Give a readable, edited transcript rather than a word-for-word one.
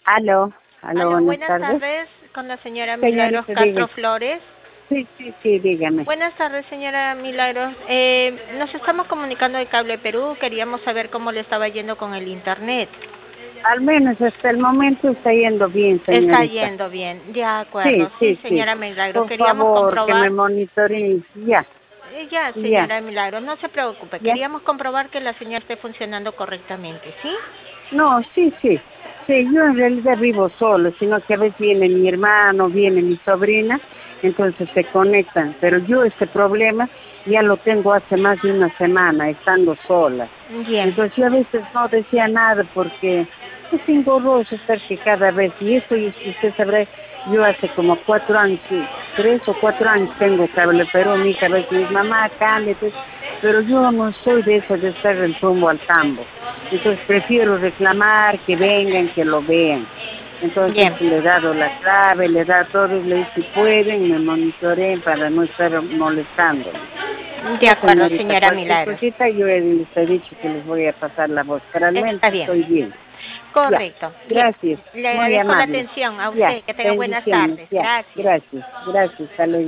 Aló, Aló, buenas buenas tardes. tardes con la señora Milagros Señorita, Castro diga. Flores. Sí, dígame. Buenas tardes, señora Milagros. Nos estamos comunicando de Cable Perú. Queríamos saber cómo le estaba yendo con el Internet. Al menos hasta el momento está yendo bien, Está señorita. yendo bien, de Sí, acuerdo. Sí, sí, sí. señora Milagros. Por Queríamos favor, que me comprobar. monitoreen. Ya, Ya, ya, señora Milagros, no se preocupe. ya. Queríamos comprobar que la señal esté funcionando correctamente, ¿sí? No, sí, sí. Sí, yo en realidad vivo solo, sino que a veces viene mi hermano, viene mi sobrina, entonces se conectan. Pero yo este problema ya lo tengo hace más de una semana, estando sola. Bien. Entonces yo a veces no decía nada porque es engorroso estar que cada vez, y eso y usted sabrá, yo hace como 4 años, 3 o 4 años tengo cable, pero mi cabeza me dice, mamá, cámbiate, pero yo no soy de eso de estar el rumbo al tambo. Entonces prefiero reclamar, que vengan, que lo vean. Entonces Bien. le he dado la clave, le he dado todo, y le digo, si pueden, me monitoreen para no estar molestándole. De Ya, acuerdo, señorita, señora cualquier Milagros. cosita yo les he dicho que les voy a pasar la voz, pero al menos Está bien. estoy bien. Ya, Correcto. Bien. gracias, Le muy agradezco la amable. atención a Ya, usted. Que tenga buenas bendiciones, tardes. ya, Gracias. gracias, hasta luego.